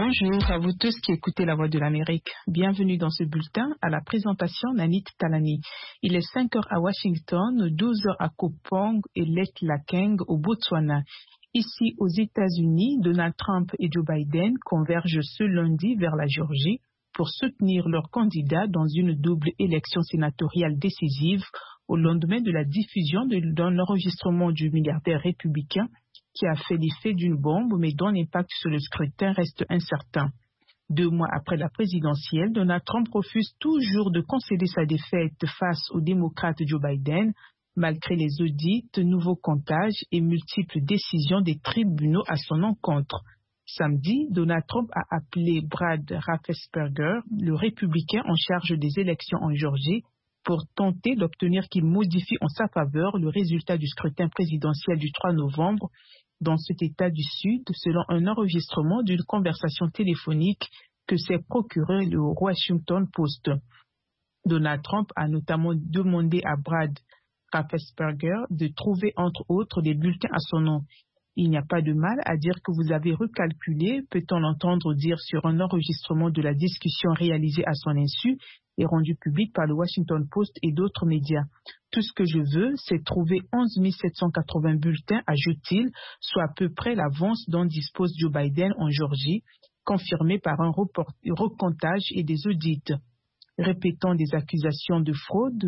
Bonjour à vous tous qui écoutez La Voix de l'Amérique. Bienvenue dans ce bulletin à la présentation Nanit Talani. Il est 5 heures à Washington, 12 heures à Kopong et Lek-Lakeng au Botswana. Ici aux États-Unis, Donald Trump et Joe Biden convergent ce lundi vers la Géorgie pour soutenir leurs candidats dans une double élection sénatoriale décisive au lendemain de la diffusion d'un enregistrement du milliardaire républicain qui a fait l'effet d'une bombe, mais dont l'impact sur le scrutin reste incertain. 2 mois après la présidentielle, Donald Trump refuse toujours de concéder sa défaite face au démocrate Joe Biden, malgré les audits, nouveaux comptages et multiples décisions des tribunaux à son encontre. Samedi, Donald Trump a appelé Brad Raffensperger, le républicain en charge des élections en Géorgie, pour tenter d'obtenir qu'il modifie en sa faveur le résultat du scrutin présidentiel du 3 novembre dans cet État du Sud, selon un enregistrement d'une conversation téléphonique que s'est procuré le Washington Post. Donald Trump a notamment demandé à Brad Raffensperger de trouver entre autres des bulletins à son nom. Il n'y a pas de mal à dire que vous avez recalculé, peut-on l'entendre dire sur un enregistrement de la discussion réalisée à son insu et rendu public par le Washington Post et d'autres médias. Tout ce que je veux, c'est trouver 11 780 bulletins, ajoute-t-il, soit à peu près l'avance dont dispose Joe Biden en Géorgie, confirmé par un recomptage et des audits. Répétant des accusations de fraude,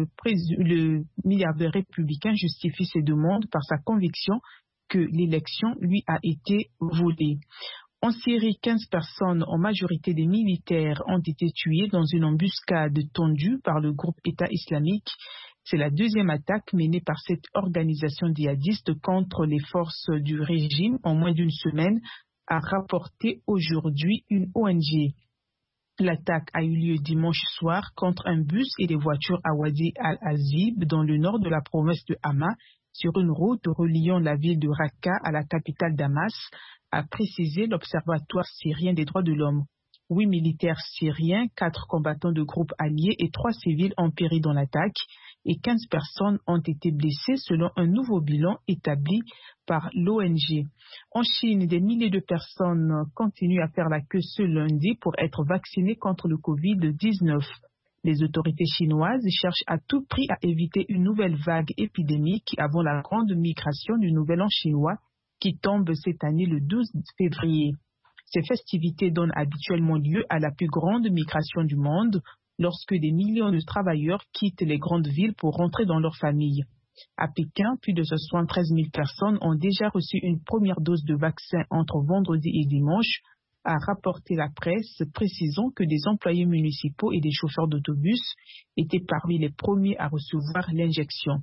le milliardaire républicain justifie ses demandes par sa conviction que l'élection lui a été volée. En Syrie, 15 personnes, en majorité des militaires, ont été tuées dans une embuscade tendue par le groupe État islamique. C'est la deuxième attaque menée par cette organisation djihadiste contre les forces du régime en moins d'une semaine, a rapporté aujourd'hui une ONG. L'attaque a eu lieu dimanche soir contre un bus et des voitures à Wadi al-Azib, dans le nord de la province de Hama, sur une route reliant la ville de Raqqa à la capitale Damas, a précisé l'Observatoire syrien des droits de l'homme. 8 militaires syriens, 4 combattants de groupes alliés et 3 civils ont péri dans l'attaque et 15 personnes ont été blessées selon un nouveau bilan établi par l'ONG. En Chine, des milliers de personnes continuent à faire la queue ce lundi pour être vaccinées contre le Covid-19. Les autorités chinoises cherchent à tout prix à éviter une nouvelle vague épidémique avant la grande migration du Nouvel An chinois qui tombe cette année le 12 février. Ces festivités donnent habituellement lieu à la plus grande migration du monde lorsque des millions de travailleurs quittent les grandes villes pour rentrer dans leur famille. À Pékin, plus de 73 000 personnes ont déjà reçu une première dose de vaccin entre vendredi et dimanche, a rapporté la presse, précisant que des employés municipaux et des chauffeurs d'autobus étaient parmi les premiers à recevoir l'injection.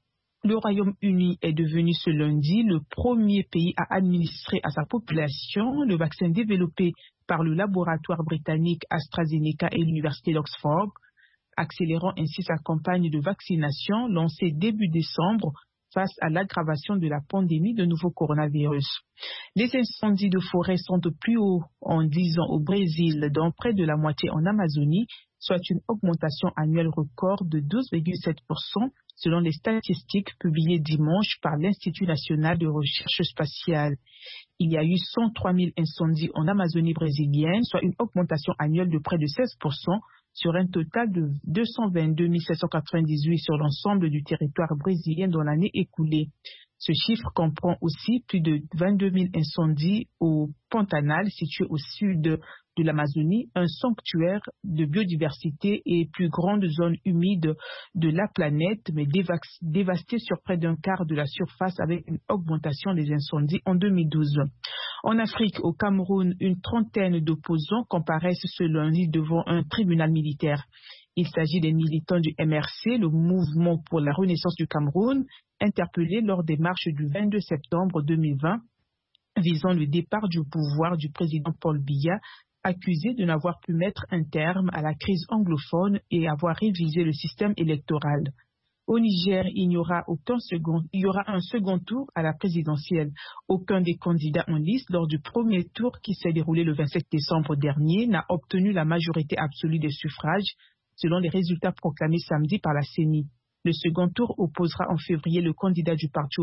Le Royaume-Uni est devenu ce lundi le premier pays à administrer à sa population le vaccin développé par le laboratoire britannique AstraZeneca et l'université d'Oxford, accélérant ainsi sa campagne de vaccination lancée début décembre face à l'aggravation de la pandémie de nouveau coronavirus. Les incendies de forêt sont au plus haut en 10 ans au Brésil, dont près de la moitié en Amazonie, soit une augmentation annuelle record de 12,7% selon les statistiques publiées dimanche par l'Institut national de recherche spatiale. Il y a eu 103 000 incendies en Amazonie brésilienne, soit une augmentation annuelle de près de 16%, sur un total de 222 798 sur l'ensemble du territoire brésilien dans l'année écoulée. Ce chiffre comprend aussi plus de 22 000 incendies au Pantanal, situé au sud de l'Amazonie, un sanctuaire de biodiversité et plus grande zone humide de la planète, mais dévastée sur près d'un quart de la surface avec une augmentation des incendies en 2012. En Afrique, au Cameroun, une trentaine d'opposants comparaissent ce lundi devant un tribunal militaire. Il s'agit des militants du MRC, le Mouvement pour la Renaissance du Cameroun, interpellés lors des marches du 22 septembre 2020, visant le départ du pouvoir du président Paul Biya, accusé de n'avoir pu mettre un terme à la crise anglophone et avoir révisé le système électoral. Au Niger, il y aura un second tour à la présidentielle. Aucun des candidats en liste lors du premier tour qui s'est déroulé le 27 décembre dernier n'a obtenu la majorité absolue des suffrages, selon les résultats proclamés samedi par la CENI. Le second tour opposera en février le candidat du parti